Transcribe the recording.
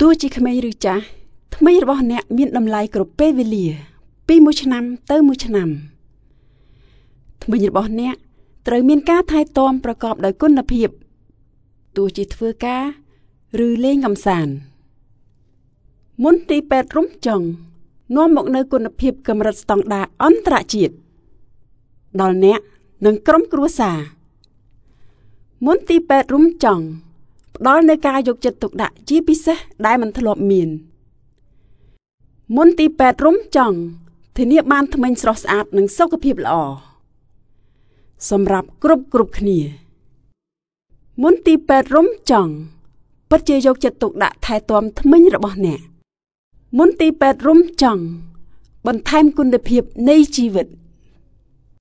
ទោះជាក្មេងឬចាស់ថ្មីរបស់អ្នកមានតម្លៃគ្រប់ពេលវេលាពីមួយឆ្នាំទៅមួយឆ្នាំថ្មីរបស់អ្នកត្រូវមានការថែទាំប្រកបដោយគុណភាពទោះជាធ្វើការឬលេងកម្សាន្តមន្ទីរពេទ្យរំចង់នាំមកនូវគុណភាពកម្រិតស្តង់ដារអន្តរជាតិដល់អ្នកនិងក្រុមគ្រួសារមន្ទីរពេទ្យរំចង់ផ្ដល់នូវការយកចិត្តទុកដាក់ជាពិសេសដែលមិនធ្លាប់មានមន្ទីរពេទ្យរំចង់ធានាបានថ្មិញស្រស់ស្អាតនិងសុខភាពល្អសម្រាប់គ្រប់គ្នាមន្ទីរពេទ្យរំចង់ពិតជាយកចិត្តទុកដាក់ថែទាំថ្មិញរបស់អ្នកមន្ទីរពេទ្យរំចង់បន្ថែមគុណភាពនៃជីវិត